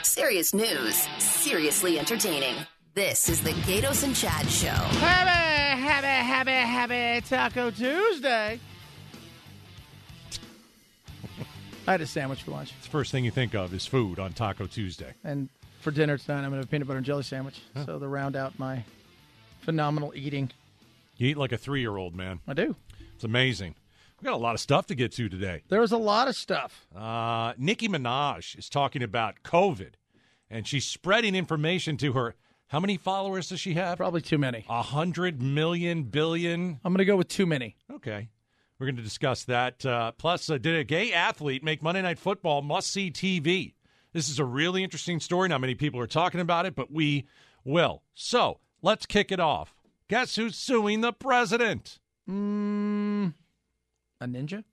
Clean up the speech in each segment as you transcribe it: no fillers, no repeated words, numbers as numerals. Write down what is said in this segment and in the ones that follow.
Serious news, seriously entertaining. This is the Gatos and Chad Show. Happy Taco Tuesday. I had a sandwich for lunch. It's the first thing you think of is food on Taco Tuesday. And for dinner tonight, I'm going to have a peanut butter and jelly sandwich. Huh. So to round out my phenomenal eating. You eat like a 3-year-old, man. I do. It's amazing. We've got a lot of stuff to get to today. There was a lot of stuff. Nicki Minaj is talking about COVID, and she's spreading information to her. How many followers does she have? Probably too many. 100 million, billion? I'm going to go with too many. Okay. We're going to discuss that. Plus, did a gay athlete make Monday Night Football must-see TV? This is a really interesting story. Not many people are talking about it, but we will. So, let's kick it off. Guess who's suing the president? A ninja?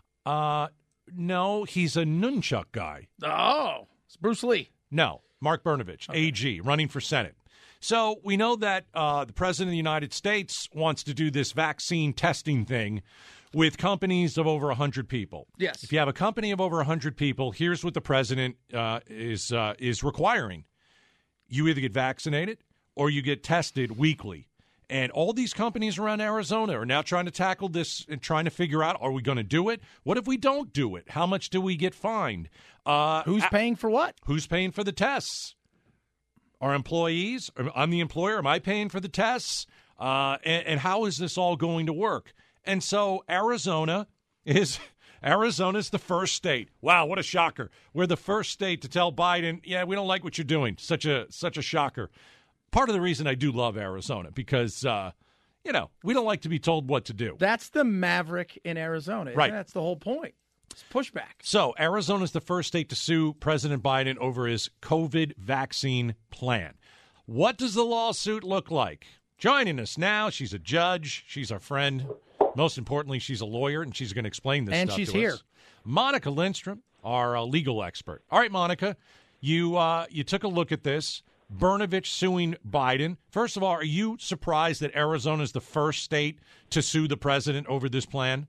No, he's a nunchuck guy. Oh, it's Bruce Lee. No, Mark Brnovich, Okay. AG, running for Senate. So we know that the President of the United States wants to do this vaccine testing thing with companies of over 100 people. Yes. If you have a company of over 100 people, here's what the President is requiring. You either get vaccinated or you get tested weekly. And all these companies around Arizona are now trying to tackle this and trying to figure out, are we going to do it? What if we don't do it? How much do we get fined? Who's paying for what? Who's paying for the tests? Our employees? I'm the employer. Am I paying for the tests? And how is this all going to work? And so Arizona's the first state. Wow, what a shocker. We're the first state to tell Biden, yeah, we don't like what you're doing. Such a shocker. Part of the reason I do love Arizona because, we don't like to be told what to do. That's the maverick in Arizona. Right. That's the whole point. It's pushback. So Arizona's the first state to sue President Biden over his COVID vaccine plan. What does the lawsuit look like? Joining us now, she's a judge. She's our friend. Most importantly, she's a lawyer, and she's going to explain this and stuff she's to here. us. Monica Lindstrom, our legal expert. All right, Monica, you took a look at this. Brnovich suing Biden. First of all, are you surprised that Arizona is the first state to sue the president over this plan?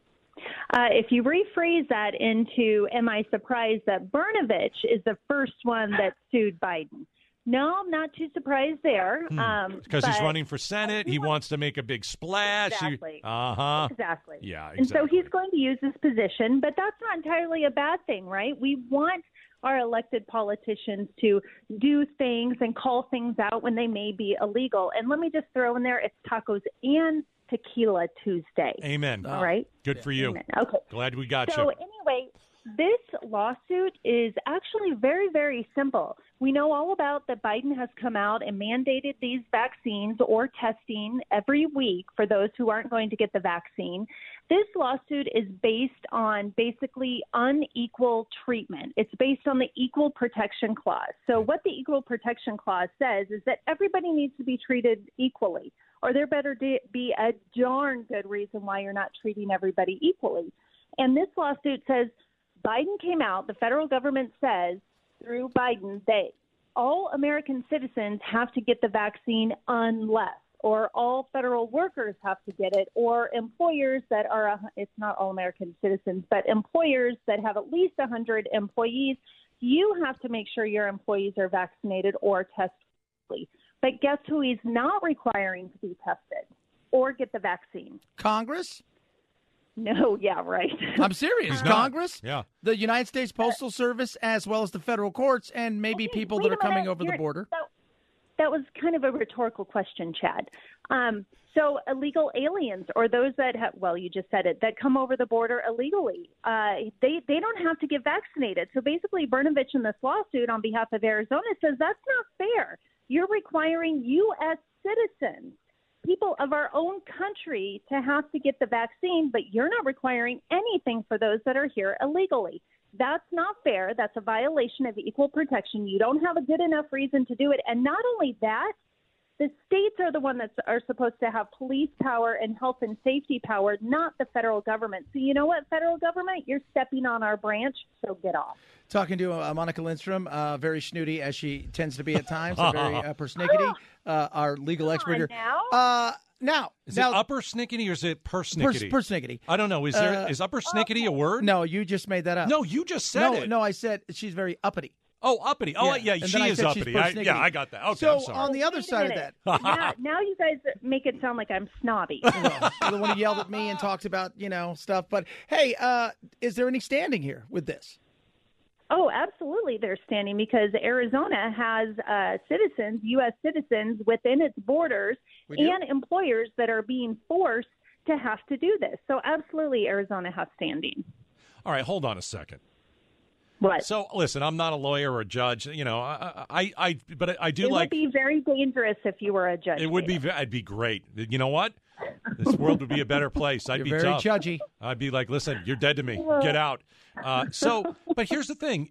If you rephrase that into, am I surprised that Brnovich is the first one that sued Biden? No, I'm not too surprised there. Because he's running for Senate. He wants to make a big splash. Exactly. Exactly. Yeah, exactly. And so he's going to use this position, but that's not entirely a bad thing, right? We want our elected politicians to do things and call things out when they may be illegal. And let me just throw in there, it's Tacos and Tequila Tuesday. Amen. All right? Good for you. Amen. Okay. Glad we got So you. anyway, this lawsuit is actually very, very simple. We know all about that Biden has come out and mandated these vaccines or testing every week for those who aren't going to get the vaccine. This lawsuit is based on basically unequal treatment. It's based on the Equal Protection Clause. So what the Equal Protection Clause says is that everybody needs to be treated equally, or there better be a darn good reason why you're not treating everybody equally. And this lawsuit says Biden came out, the federal government says through Biden that all American citizens have to get the vaccine unless, or all federal workers have to get it, or employers that are, it's not all American citizens, but employers that have at least 100 employees, you have to make sure your employees are vaccinated or tested. But guess who he's not requiring to be tested or get the vaccine? Congress? No, yeah, right. I'm serious. He's not. Congress? Yeah. The United States Postal Service, as well as the federal courts, and maybe people that are coming over the border. That was kind of a rhetorical question, Chad. So illegal aliens or those that have, well, you just said it, that come over the border illegally, they don't have to get vaccinated. So basically, Brnovich in this lawsuit on behalf of Arizona says that's not fair. You're requiring U.S. citizens, people of our own country, to have to get the vaccine, but you're not requiring anything for those that are here illegally. That's not fair. That's a violation of equal protection. You don't have a good enough reason to do it. And not only that, the states are the ones that are supposed to have police power and health and safety power, not the federal government. So you know what, federal government? You're stepping on our branch, so get off. Talking to Monica Lindstrom, very snooty as she tends to be at times, and very persnickety, our legal expert here. Now, is it upper snickety or is it persnickety? Persnickety. I don't know. Is upper snickety a word? No, you just made that up. No, you just said it. No, I said she's very uppity. Oh, uppity. Oh, yeah, And she then I is said she's uppity. persnickety. I got that. Okay, So I'm sorry. on the other Wait a side of minute. that, now you guys make it sound like I'm snobby. the one who yelled at me and talked about, stuff. But hey, is there any standing here with this? Oh, absolutely. They're standing because Arizona has citizens, U.S. citizens within its borders and employers that are being forced to have to do this. So absolutely, Arizona has standing. All right, hold on a second. What? So, listen, I'm not a lawyer or a judge, but I do It would be very dangerous if you were a judge. It would be. I'd be great. You know what? This world would be a better place. I'd You're be very tough. judgy. I'd be like, listen, you're dead to me. Get out. But here's the thing.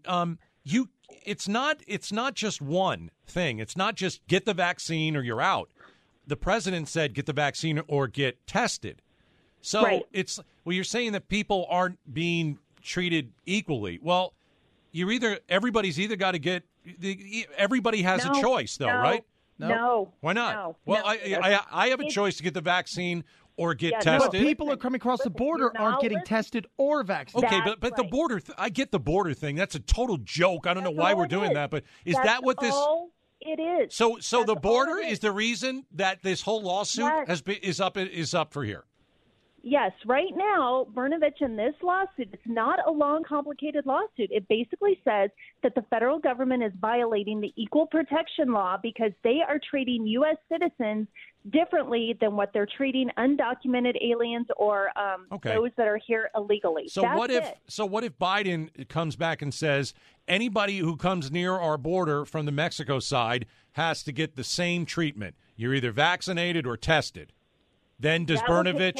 It's not just one thing. It's not just get the vaccine or you're out. The president said get the vaccine or get tested. So Right. you're saying that people aren't being treated equally. Well, everybody's either got to get. Everybody has a choice, though, right? No. Why not? No. Well, No. I have a choice to get the vaccine or get Yeah, no. But tested. people are coming across the border aren't getting tested or vaccinated. Okay, That's but the right. border, I get the border thing. That's a total joke. I don't know That's why all we're it doing is. that, but is That's that what this? all it is. So That's the all border it is the reason that this whole lawsuit Yes. is up for here. Yes, right now, Brnovich in this lawsuit, it's not a long, complicated lawsuit. It basically says that the federal government is violating the equal protection law because they are treating U.S. citizens differently than what they're treating undocumented aliens or those that are here illegally. So That's what if it. Biden comes back and says anybody who comes near our border from the Mexico side has to get the same treatment? You're either vaccinated or tested. Then does Brnovich?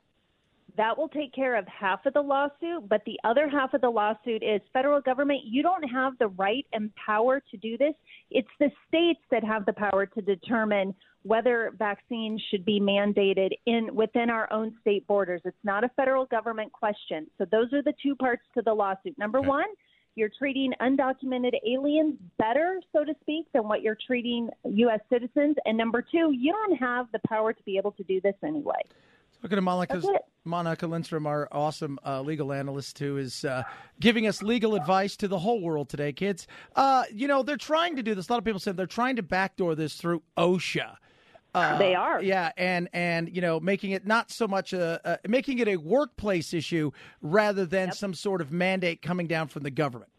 That will take care of half of the lawsuit, but the other half of the lawsuit is federal government. You don't have the right and power to do this. It's the states that have the power to determine whether vaccines should be mandated within our own state borders. It's not a federal government question. So those are the two parts to the lawsuit. Number one, you're treating undocumented aliens better, so to speak, than what you're treating U.S. citizens. And number two, you don't have the power to be able to do this anyway. Look at Monica Lindstrom, our awesome legal analyst, who is giving us legal advice to the whole world today, kids. They're trying to do this. A lot of people said they're trying to backdoor this through OSHA. They are. Yeah, and making it not so much making it a workplace issue rather than some sort of mandate coming down from the government.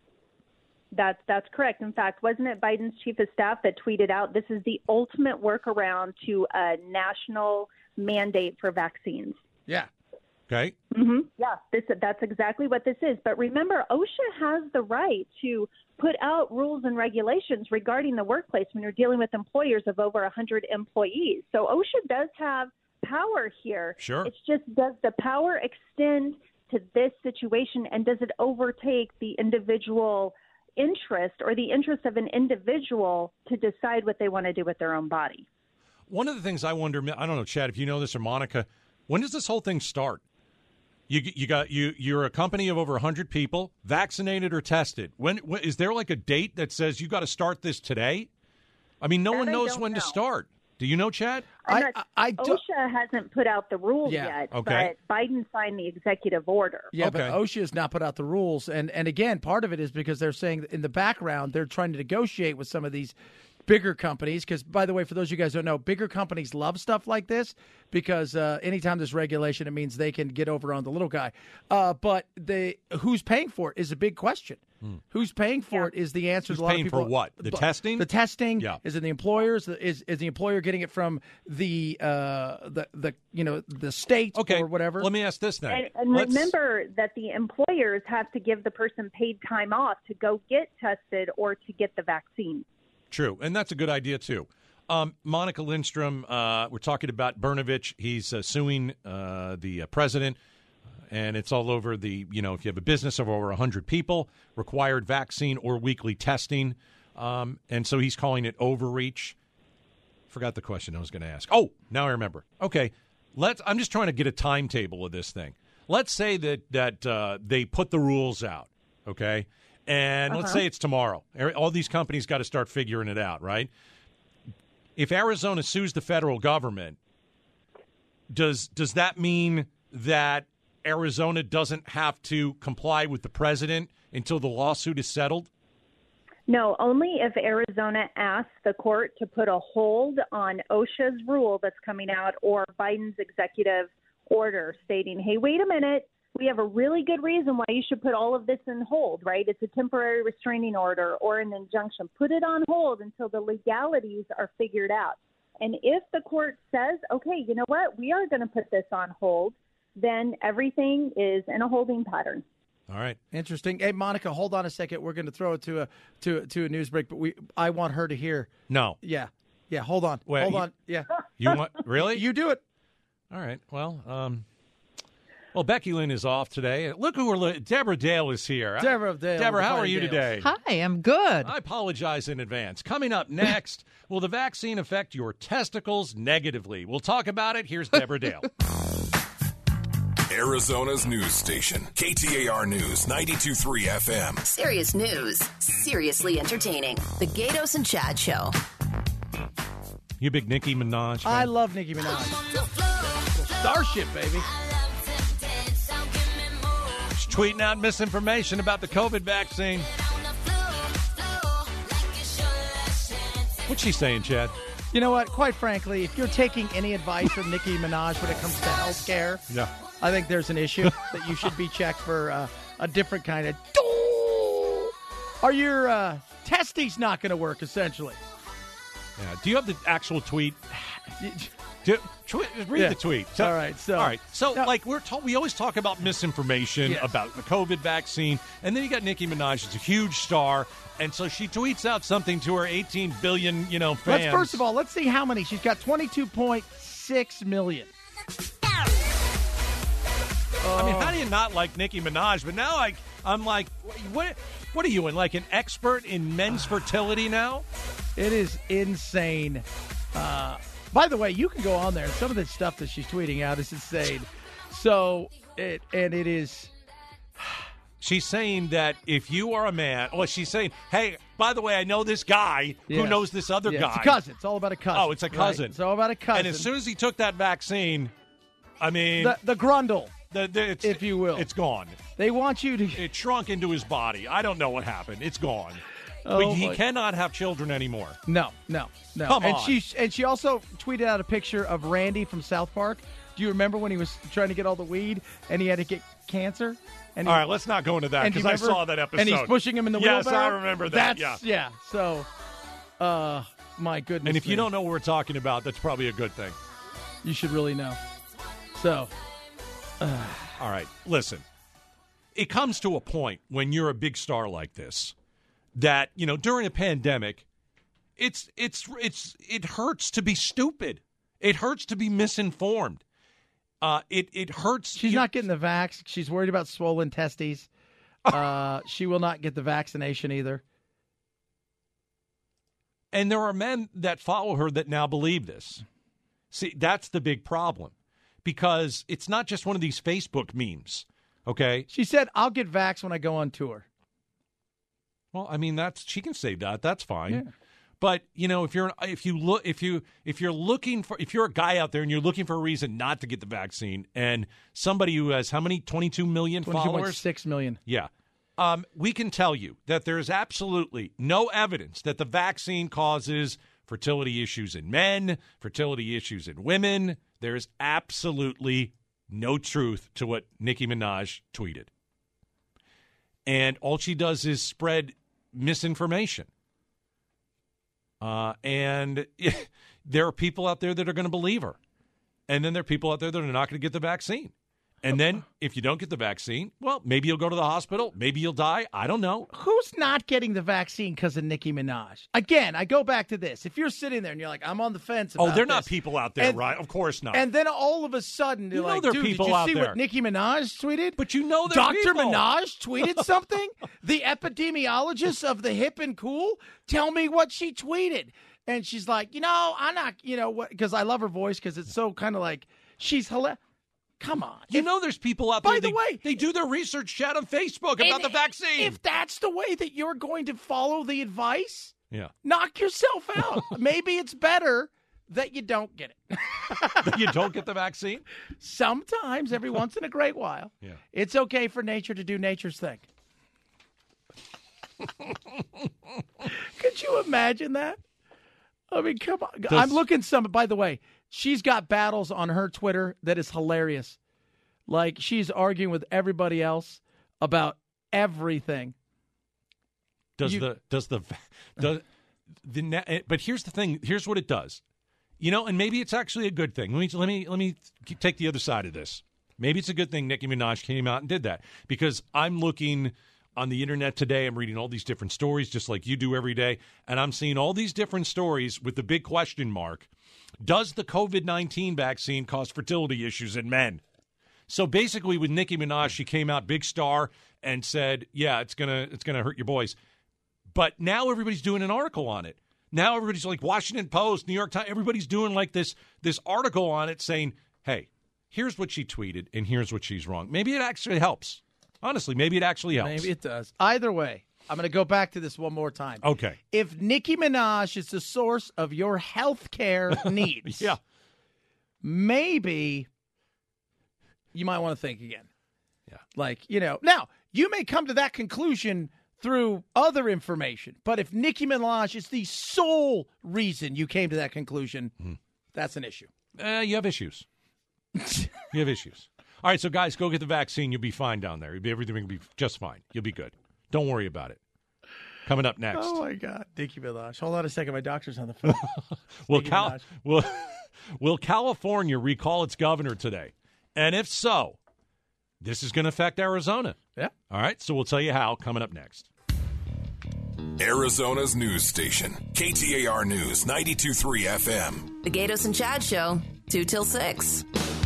That's correct. In fact, wasn't it Biden's chief of staff that tweeted out this is the ultimate workaround to a national mandate for vaccines? Yeah. Okay. Mm-hmm. Yeah, that's exactly what this is. But remember, OSHA has the right to put out rules and regulations regarding the workplace when you're dealing with employers of over 100 employees. So OSHA does have power here. Sure. It's just, does the power extend to this situation, and does it overtake the individual interest or the interest of an individual to decide what they want to do with their own body? One of the things I wonder, I don't know, Chad, if you know this, or Monica, when does this whole thing start? You're a company of over 100 people, vaccinated or tested. When is there like a date that says you got to start this today? I mean, no one knows when to start. Do you know, Chad? OSHA hasn't put out the rules yet, okay. but Biden signed the executive order. Yeah, okay. But OSHA has not put out the rules. And again, part of it is because they're saying in the background, they're trying to negotiate with some of these bigger companies. Because, by the way, for those of you guys who don't know, bigger companies love stuff like this because anytime there's regulation, it means they can get over on the little guy. But who's paying for it is a big question. Who's paying for it is the answer. Who's a lot paying of people, for what? The testing? The testing. Yeah. Is it the employers? Is the employer getting it from the state or whatever? Let me ask this then. And remember that the employers have to give the person paid time off to go get tested or to get the vaccine. True, and that's a good idea too. Monica Lindstrom, we're talking about Brnovich. He's suing the president. And it's all over if you have a business of over 100 people, required vaccine or weekly testing. And so he's calling it overreach. Forgot the question I was going to ask. Oh, now I remember. Okay, I'm just trying to get a timetable of this thing. Let's say that they put the rules out, okay? And let's say it's tomorrow. All these companies got to start figuring it out, right? If Arizona sues the federal government, does that mean that Arizona doesn't have to comply with the president until the lawsuit is settled? No, only if Arizona asks the court to put a hold on OSHA's rule that's coming out or Biden's executive order stating, hey, wait a minute, we have a really good reason why you should put all of this in hold, right? It's a temporary restraining order or an injunction. Put it on hold until the legalities are figured out. And if the court says, okay, you know what, we are going to put this on hold, then everything is in a holding pattern. All right. Interesting. Hey, Monica, hold on a second. We're going to throw it to a news break, but I want her to hear. No. Yeah. Hold on. Wait, hold on. Yeah. You want really? You do it. All right. Well, Becky Lynn is off today. Look who we're. Deborah Dale is here. Deborah, how are you today? Hi, I'm good. I apologize in advance. Coming up next, will the vaccine affect your testicles negatively? We'll talk about it. Here's Deborah Dale. Arizona's news station, KTAR News 92.3 FM. Serious news, seriously entertaining. The Gatos and Chad Show. You big Nicki Minaj fan? I love Nicki Minaj. Starship, baby. She's tweeting out misinformation about the COVID vaccine. What's she saying, Chad? You know what? Quite frankly, if you're taking any advice from Nicki Minaj when it comes to health care, Yeah. I think there's an issue that you should be checked for a different kind of... Are your testes not going to work, essentially? Yeah. Do you have the actual tweet? Read the tweet. All right. So now, like we always talk about misinformation Yes. about the COVID vaccine, and then you got Nicki Minaj, she's a huge star, and so she tweets out something to her 18 billion, fans. First of all, let's see how many. She's got 22.6 million. I mean, how do you not like Nicki Minaj? But now I'm like, what are you in? Like an expert in men's fertility now? It is insane. By the way, you can go on there. And some of the stuff that she's tweeting out is insane. So it is. She's saying that if you are a man, she's saying, hey, by the way, I know this guy who knows this other guy. It's a cousin. It's all about a cousin. Oh, it's a cousin. Right? It's all about a cousin. And as soon as he took that vaccine, I mean, the grundle, if you will, it's gone. They want you to. It shrunk into his body. I don't know what happened. It's gone. He cannot have children anymore. No. Come on. She also tweeted out a picture of Randy from South Park. Do you remember when he was trying to get all the weed and he had to get cancer? And all right, let's not go into that because I saw that episode. And he's pushing him in the wheelbarrow? Yes, I remember that. Yeah. So, my goodness. And if you don't know what we're talking about, that's probably a good thing. You should really know. So. All right, listen. It comes to a point when you're a big star like this that, during a pandemic, it hurts to be stupid. It hurts to be misinformed. It hurts. She's not getting the vax. She's worried about swollen testes. She will not get the vaccination either. And there are men that follow her that now believe this. See, that's the big problem because it's not just one of these Facebook memes. Okay. She said, "I'll get vax when I go on tour." Well, I mean, she can say that. That's fine. Yeah. But if you're a guy out there and you're looking for a reason not to get the vaccine, and somebody who has how many 22 million followers, 22.6 million, yeah, we can tell you that there is absolutely no evidence that the vaccine causes fertility issues in men, fertility issues in women. There is absolutely no truth to what Nicki Minaj tweeted, and all she does is spread misinformation. And there are people out there that are going to believe her. And then there are people out there that are not going to get the vaccine. And then if you don't get the vaccine, well, maybe you'll go to the hospital. Maybe you'll die. I don't know. Who's not getting the vaccine because of Nicki Minaj? Again, I go back to this. If you're sitting there and you're like, I'm on the fence about they're this, not people out there, right? Of course not. And then all of a sudden, you're like, there are dude, people did you out see there. what Nicki Minaj tweeted? But there are Dr. people. Minaj tweeted something? The epidemiologist of the hip and cool? Tell me what she tweeted. And she's like, I'm not, because I love her voice because it's so kind of like, she's hilarious. Come on. There's people out there. By the way, they do their research chat on Facebook about the vaccine. If that's the way that you're going to follow the advice, yeah, knock yourself out. Maybe it's better that you don't get it. That you don't get the vaccine? Sometimes, every once in a great while, yeah, it's okay for nature to do nature's thing. Could you imagine that? I mean, come on. I'm looking by the way, she's got battles on her Twitter that is hilarious. Like, she's arguing with everybody else about everything. But here's the thing. Here's what it does. And maybe it's actually a good thing. Let me take the other side of this. Maybe it's a good thing Nicki Minaj came out and did that, because I'm looking on the internet today. I'm reading all these different stories, just like you do every day, and I'm seeing all these different stories with the big question mark: does the COVID-19 vaccine cause fertility issues in men? So basically, with Nicki Minaj, she came out big star and said, "Yeah, it's gonna hurt your boys." But now everybody's doing an article on it. Now everybody's like Washington Post, New York Times. Everybody's doing like this article on it saying, "Hey, here's what she tweeted, and here's what she's wrong." Maybe it actually helps. Honestly, maybe it actually helps. Maybe it does. Either way, I'm going to go back to this one more time. Okay. If Nicki Minaj is the source of your health care needs, yeah, maybe you might want to think again. Yeah. Now, you may come to that conclusion through other information, but if Nicki Minaj is the sole reason you came to that conclusion, that's an issue. You have issues. You have issues. All right, so guys, go get the vaccine. You'll be fine down there. Everything will be just fine. You'll be good. Don't worry about it. Coming up next. Oh, my God. Nicki Minaj. Hold on a second. My doctor's on the phone. Will California recall its governor today? And if so, this is going to affect Arizona. Yeah. All right, so we'll tell you how coming up next. Arizona's news station, KTAR News 92.3 FM. The Gatos and Chad Show, 2 till 6.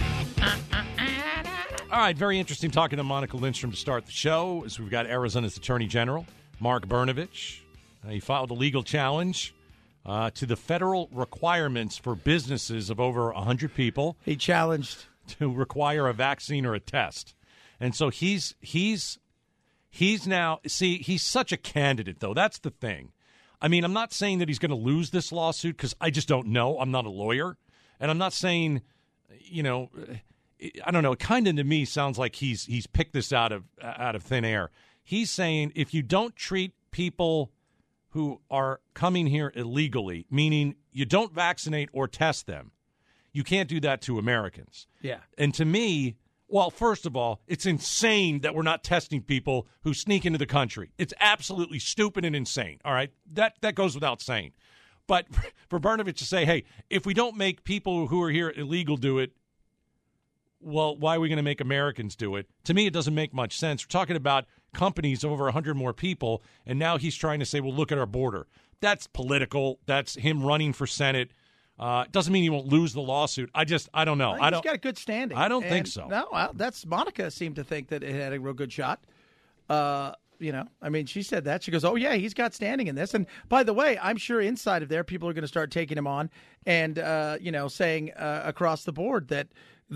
All right, very interesting talking to Monica Lindstrom to start the show, as we've got Arizona's Attorney General, Mark Brnovich. He filed a legal challenge to the federal requirements for businesses of over 100 people. He challenged to require a vaccine or a test. And so he's now, see, he's such a candidate, though. That's the thing. I mean, I'm not saying that he's going to lose this lawsuit, because I just don't know. I'm not a lawyer. And I'm not saying, I don't know. It kind of, to me, sounds like he's picked this out of thin air. He's saying if you don't treat people who are coming here illegally, meaning you don't vaccinate or test them, you can't do that to Americans. Yeah. And to me, well, first of all, it's insane that we're not testing people who sneak into the country. It's absolutely stupid and insane. All right? That goes without saying. But for Brnovich to say, hey, if we don't make people who are here illegal do it, well, why are we going to make Americans do it? To me, it doesn't make much sense. We're talking about companies of over 100 more people, and now he's trying to say, well, look at our border. That's political. That's him running for Senate. Doesn't mean he won't lose the lawsuit. I don't know. He's got a good standing. I don't think so. No, that's Monica seemed to think that it had a real good shot. I mean, she said that. She goes, oh, yeah, he's got standing in this. And by the way, I'm sure inside of there, people are going to start taking him on and, saying across the board that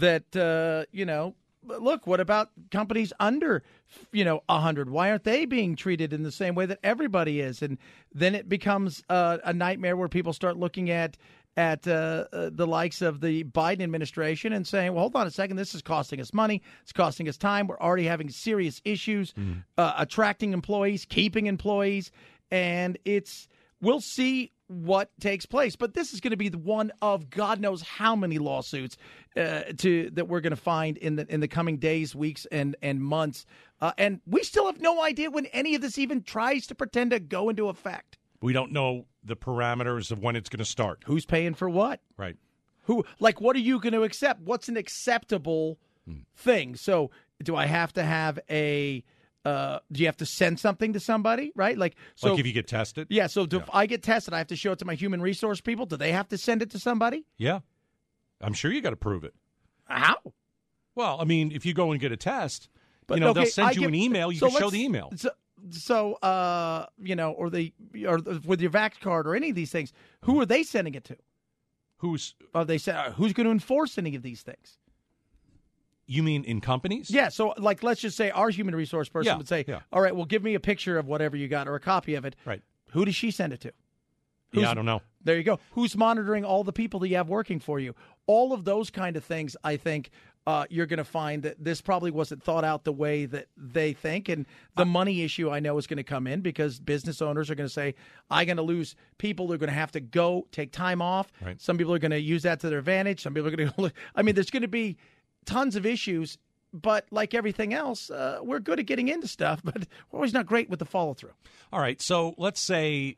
look, what about companies under, 100? Why aren't they being treated in the same way that everybody is? And then it becomes a nightmare where people start looking at the likes of the Biden administration and saying, well, hold on a second, this is costing us money. It's costing us time. We're already having serious issues attracting employees, keeping employees. And we'll see what takes place. But this is going to be the one of God knows how many lawsuits that we're going to find in the coming days, weeks, and months. And we still have no idea when any of this even tries to pretend to go into effect. We don't know the parameters of when it's going to start. Who's paying for what? Right. What are you going to accept? What's an acceptable thing? So do I have to have do you have to send something to somebody, right? Like if you get tested? Yeah, so if I get tested, I have to show it to my human resource people. Do they have to send it to somebody? Yeah. I'm sure you got to prove it. How? Well, I mean, if you go and get a test, they'll send you an email. You can show the email. So, or with your Vax card or any of these things, who are they sending it to? Who's going to enforce any of these things? You mean in companies? Yeah. So, let's just say our human resource person would say, all right, well, give me a picture of whatever you got or a copy of it. Right. Who does she send it to? I don't know. There you go. Who's monitoring all the people that you have working for you? All of those kind of things, I think, you're going to find that this probably wasn't thought out the way that they think. And the money issue, I know, is going to come in because business owners are going to say, I'm going to lose people. They're going to have to go take time off. Right. Some people are going to use that to their advantage. Some people are going to – I mean, there's going to be tons of issues. But like everything else, we're good at getting into stuff, but we're always not great with the follow-through. All right, so let's say,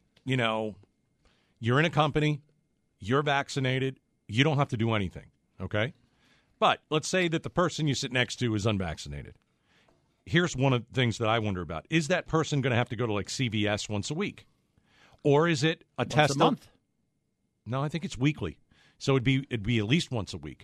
you're in a company, you're vaccinated, you don't have to do anything, okay? But let's say that the person you sit next to is unvaccinated. Here's one of the things that I wonder about. Is that person going to have to go to, like, CVS once a week? Or is it Once a month? No, I think it's weekly. So it'd be at least once a week.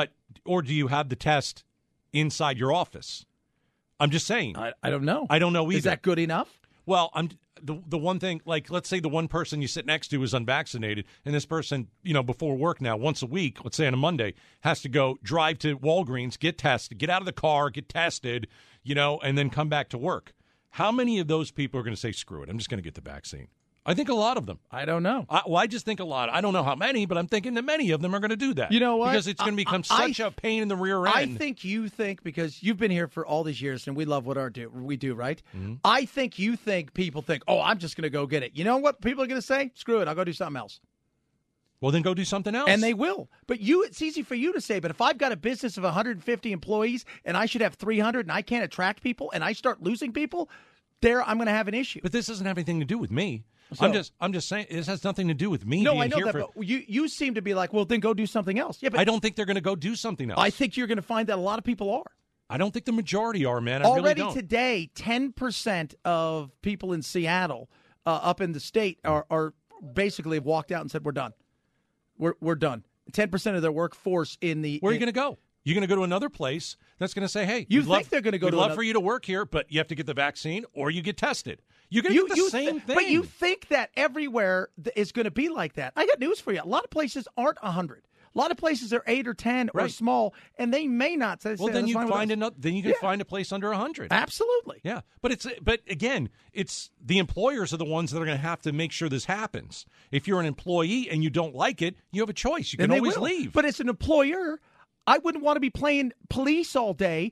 Or do you have the test inside your office? I'm just saying. I don't know. I don't know either. Is that good enough? Well, the one thing, like, let's say the one person you sit next to is unvaccinated, and this person, before work now, once a week, let's say on a Monday, has to drive to Walgreens, get tested, get out of the car, get tested, and then come back to work. How many of those people are going to say, screw it, I'm just going to get the vaccine? I think a lot of them. I don't know. I just think a lot. I don't know how many, but I'm thinking that many of them are going to do that. You know what? Because it's going to become such a pain in the rear end. I think you think, because you've been here for all these years, and we love what we do, right? Mm-hmm. I think you think people think, oh, I'm just going to go get it. You know what people are going to say? Screw it, I'll go do something else. Well, then go do something else. And they will. But it's easy for you to say, but if I've got a business of 150 employees and I should have 300 and I can't attract people and I start losing people, I'm going to have an issue. But this doesn't have anything to do with me. So, I'm just saying this has nothing to do with me. No, I know that, but you seem to be like, well, then go do something else. Yeah, but I don't think they're going to go do something else. I think you're going to find that a lot of people are. I don't think the majority are, man. I Already really don't. Today, 10% of people in Seattle, up in the state, are basically have walked out and said, we're done. We're done. 10% of their workforce in the. Where are you going to go? You're going to go to another place that's going to say, hey, they're going to go we'd to love for you to work here, but you have to get the vaccine or you get tested. You're going to get the same thing. But you think that everywhere is going to be like that. I got news for you. A lot of places aren't 100. A lot of places are 8 or 10 or small, and they may not. Well, then you find another. Then you can find a place under 100. Absolutely. Yeah, but again, it's the employers are the ones that are going to have to make sure this happens. If you're an employee and you don't like it, you have a choice. You can always leave. But as an employer, I wouldn't want to be playing police all day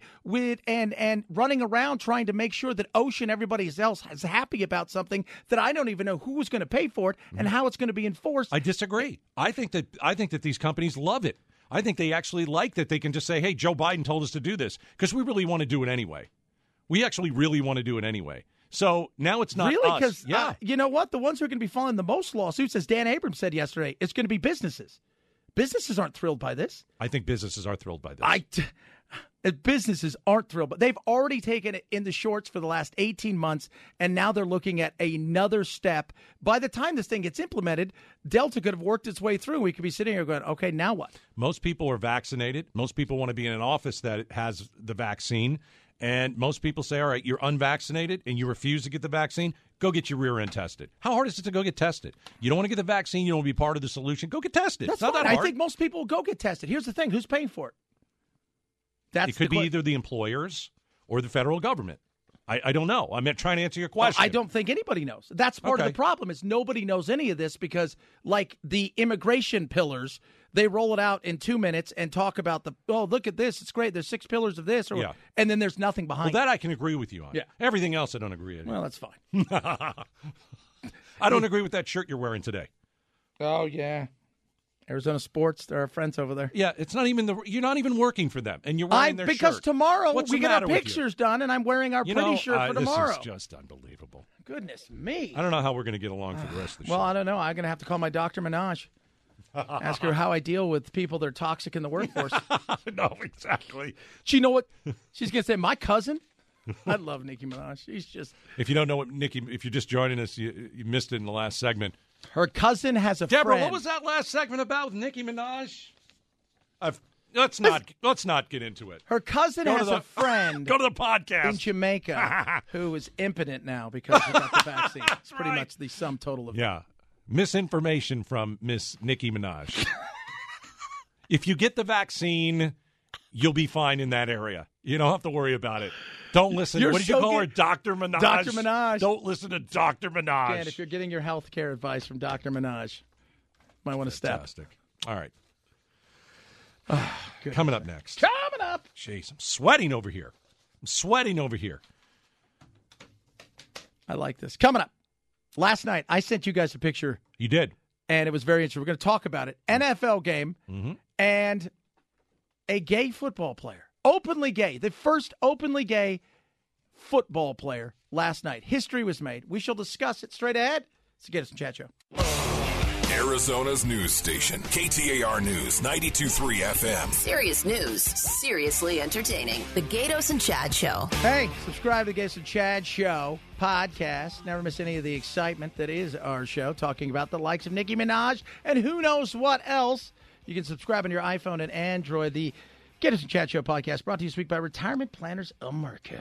and running around trying to make sure that Ocean, everybody else, is happy about something that I don't even know who's going to pay for it and how it's going to be enforced. I disagree. I think that these companies love it. I think they actually like that they can just say, hey, Joe Biden told us to do this because we really want to do it anyway. We actually really want to do it anyway. So now it's not really, us. Because you know what? The ones who are going to be filing the most lawsuits, as Dan Abrams said yesterday, it's going to be businesses. Businesses aren't thrilled by this. I think businesses are thrilled by this. Businesses aren't thrilled, but they've already taken it in the shorts for the last 18 months, and now they're looking at another step. By the time this thing gets implemented, Delta could have worked its way through. We could be sitting here going, okay, now what? Most people are vaccinated. Most people want to be in an office that has the vaccine. And most people say, all right, you're unvaccinated and you refuse to get the vaccine, go get your rear end tested. How hard is it to go get tested? You don't want to get the vaccine, you don't want to be part of the solution, go get tested. That's it's not fine. that hard. I think most people will go get tested. Here's the thing, who's paying for it? It could be either the employers or the federal government. I don't know. I'm trying to answer your question. I don't think anybody knows. That's part of the problem is nobody knows any of this because, like the immigration pillars, they roll it out in 2 minutes and talk about look at this. It's great. There's 6 pillars of this. And then there's nothing behind it. Well, that I can agree with you on. Yeah. Everything else I don't agree with. Well, that's fine. I don't agree with that shirt you're wearing today. Oh, yeah. Arizona Sports, there are friends over there. Yeah, it's not even you're not even working for them, and you're wearing their shirt. Because tomorrow What's we the get our matter with pictures done, and I'm wearing our pretty shirt for tomorrow. This is just unbelievable. Goodness me. I don't know how we're going to get along for the rest of the show. Well, I don't know. I'm going to have to call my Dr. Minaj. Ask her how I deal with people that are toxic in the workforce. No, exactly. You know what? She's going to say, my cousin? I love Nicki Minaj. She's just... If you don't know what Nicki... If you're just joining us, you missed it in the last segment. Her cousin has a Deborah, friend. what was that last segment about with Nicki Minaj? Let's not get into it. Her cousin has a friend. Go to the podcast in Jamaica who is impotent now because he got the vaccine. It's pretty much the sum total of it. Misinformation from Miss Nicki Minaj. If you get the vaccine, you'll be fine in that area. You don't have to worry about it. Don't listen. What did you call her? Dr. Minaj? Dr. Minaj. Don't listen to Dr. Minaj. Dan, if you're getting your health care advice from Dr. Minaj, might want to step. Fantastic. All right. Coming up next. Coming up. Jeez, I'm sweating over here. I like this. Coming up. Last night, I sent you guys a picture. You did. And it was very interesting. We're going to talk about it. NFL game and a gay football player. Openly gay. The first openly gay football player last night. History was made. We shall discuss it straight ahead. Let's get us some chat show. Arizona's news station, KTAR News 92.3 FM. Serious news, seriously entertaining. The Gatos and Chad Show. Hey, subscribe to the Gatos and Chad Show podcast. Never miss any of the excitement that is our show, talking about the likes of Nicki Minaj and who knows what else. You can subscribe on your iPhone and Android. The Gatos and Chad Show podcast brought to you this week by Retirement Planners America.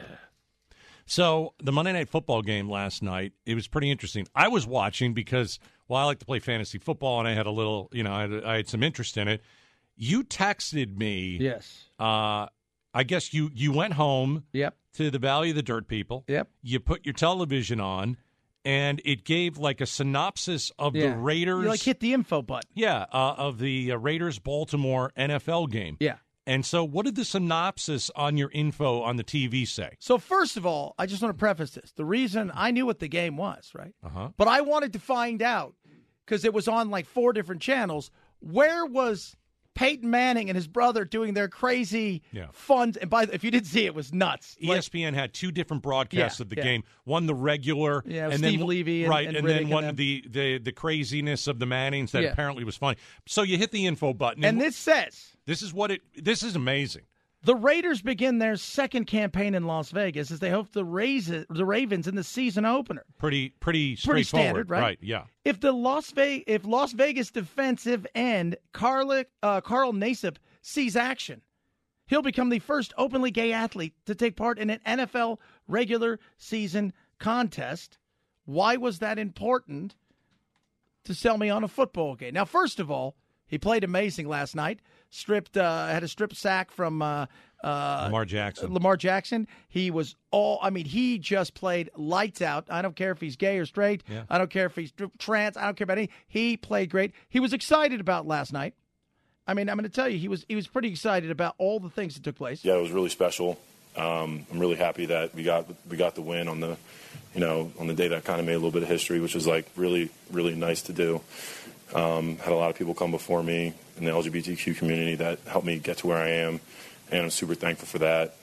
So the Monday Night Football game last night, it was pretty interesting. I was watching because, well, I like to play fantasy football, and I had a little, I had some interest in it. You texted me. Yes. I guess you went home. Yep. To the Valley of the Dirt People. Yep. You put your television on, and it gave like a synopsis of the Raiders. You hit the info button. Yeah, of the Raiders-Baltimore NFL game. Yeah. And so what did the synopsis on your info on the TV say? So first of all, I just want to preface this. The reason I knew what the game was, right? But I wanted to find out, because it was on like 4 different channels, where was Peyton Manning and his brother doing their crazy fun? And if you didn't see it, it was nuts. ESPN had 2 different broadcasts of the game. One, the regular. Yeah, and Steve then, Levy. And Riddick then one, the craziness of the Mannings that apparently was funny. So you hit the info button. And this says... This is amazing. The Raiders begin their second campaign in Las Vegas as they host the Ravens in the season opener. Pretty straightforward. Pretty standard, right? Right, yeah. If Las Vegas defensive end Carl Nassib sees action, he'll become the first openly gay athlete to take part in an NFL regular season contest. Why was that important to sell me on a football game? Now, first of all, he played amazing last night. Had a strip sack from Lamar Jackson. He was he just played lights out. I don't care if he's gay or straight. Yeah. I don't care if he's trans. I don't care about anything. He played great. He was excited about last night. I mean, I'm going to tell you, he was pretty excited about all the things that took place. Yeah, it was really special. I'm really happy that we got the win on the, on the day that kind of made a little bit of history, which was like really, really nice to do. Had a lot of people come before me in the LGBTQ community that helped me get to where I am, and I'm super thankful for that.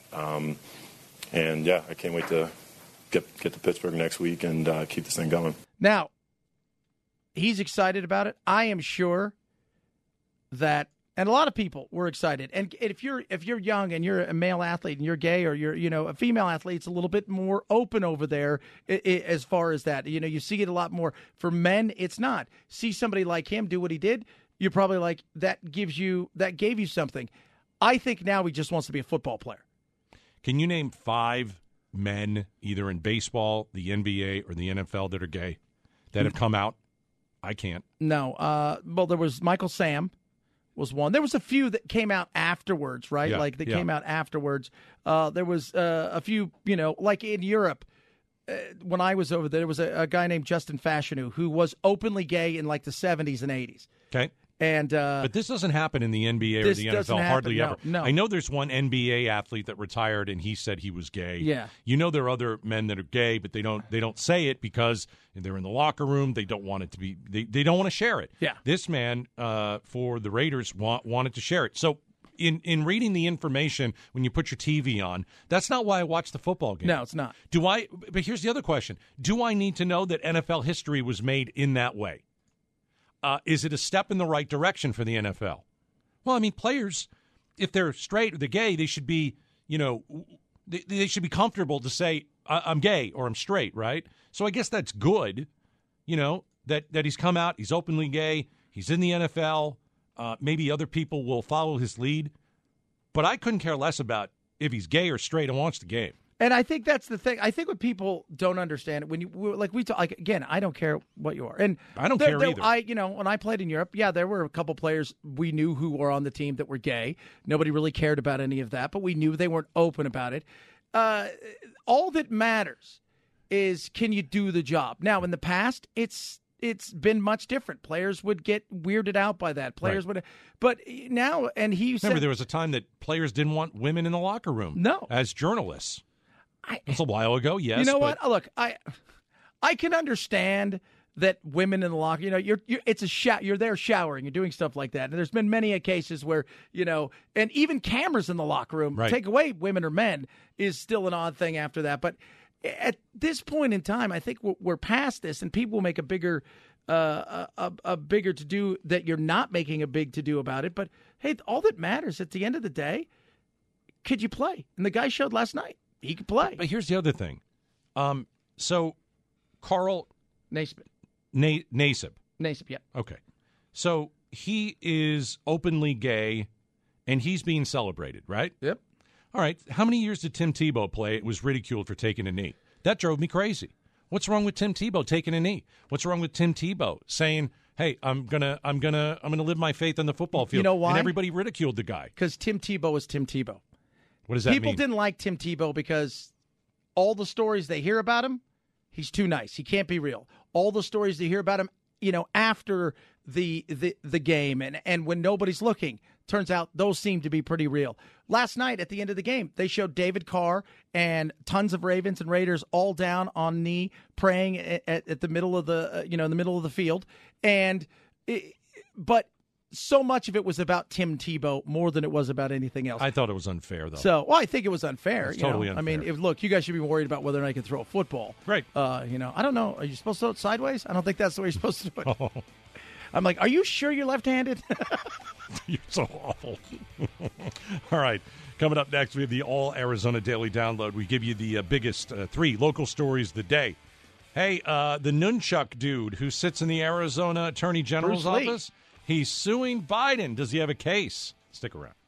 And yeah, I can't wait to get to Pittsburgh next week and keep this thing going. Now, he's excited about it. I am sure that, and a lot of people were excited. And if you're young and you're a male athlete and you're gay, or you're a female athlete, it's a little bit more open over there as far as that. You see it a lot more. For men, it's not. See somebody like him do what he did, you're probably like, that gave you something. I think now he just wants to be a football player. Can you name 5 men, either in baseball, the NBA, or the NFL, that are gay that have come out? I can't. No. Well, there was Michael Sam. Was one. There was a few that came out afterwards, right? Yeah, Came out afterwards. There was a few, like in Europe. When I was over there was a guy named Justin Fashanu who was openly gay in like the 70s and 80s. Okay. And but this doesn't happen in the NBA or the NFL hardly ever. No. I know there's one NBA athlete that retired and he said he was gay. Yeah. There are other men that are gay, but they don't say it because they're in the locker room. They don't want it to be. They don't want to share it. Yeah. This man for the Raiders wanted to share it. So in reading the information when you put your TV on, that's not why I watch the football game. No, it's not. But here's the other question: do I need to know that NFL history was made in that way? Is it a step in the right direction for the NFL? Well, I mean, players, if they're straight or they're gay, they should be, they should be comfortable to say, I'm gay or I'm straight, right? So I guess that's good, that he's come out, he's openly gay, he's in the NFL. Maybe other people will follow his lead. But I couldn't care less about if he's gay or straight and wants the game. And I think that's the thing. I think what people don't understand when we talk, again, I don't care what you are, and I don't care either. When I played in Europe, there were a couple players we knew who were on the team that were gay. Nobody really cared about any of that, but we knew they weren't open about it. All that matters is, can you do the job? Now, in the past, it's it's been much different. Players would get weirded out by that. Players would, but now, and he said, remember there was a time that players didn't want women in the locker room. No, as journalists. That's a while ago. Yes, you know what? Look, I can understand that women in the locker, it's you're there showering, you're doing stuff like that. And there's been many cases where, and even cameras in the locker room, take away women or men is still an odd thing after that. But at this point in time, I think we're past this, and people will make a bigger to do that you're not making a big to do about it. But hey, all that matters at the end of the day, could you play? And the guy showed last night he could play. But here's the other thing. So Carl Naismith. Naismith, yeah. Okay. So he is openly gay, and he's being celebrated, right? Yep. All right. How many years did Tim Tebow play? It was ridiculed for taking a knee. That drove me crazy. What's wrong with Tim Tebow taking a knee? What's wrong with Tim Tebow saying, "Hey, I'm gonna live my faith on the football field"? You know why? And everybody ridiculed the guy because Tim Tebow is Tim Tebow. What does that mean? People didn't like Tim Tebow because all the stories they hear about him, he's too nice. He can't be real. All the stories they hear about him, after the game and when nobody's looking, turns out those seem to be pretty real. Last night at the end of the game, they showed David Carr and tons of Ravens and Raiders all down on knee praying at the middle of the in the middle of the field, but so much of it was about Tim Tebow more than it was about anything else. I thought it was unfair, though. So, I think it was unfair. It's totally unfair. I mean, look, you guys should be worried about whether or not you can throw a football. Right. I don't know. Are you supposed to throw it sideways? I don't think that's the way you're supposed to do it. Oh. I'm like, are you sure you're left-handed? You're so awful. All right. Coming up next, we have the All Arizona Daily Download. We give you the biggest 3 local stories of the day. Hey, the nunchuck dude who sits in the Arizona Attorney General's office, he's suing Biden. Does he have a case? Stick around.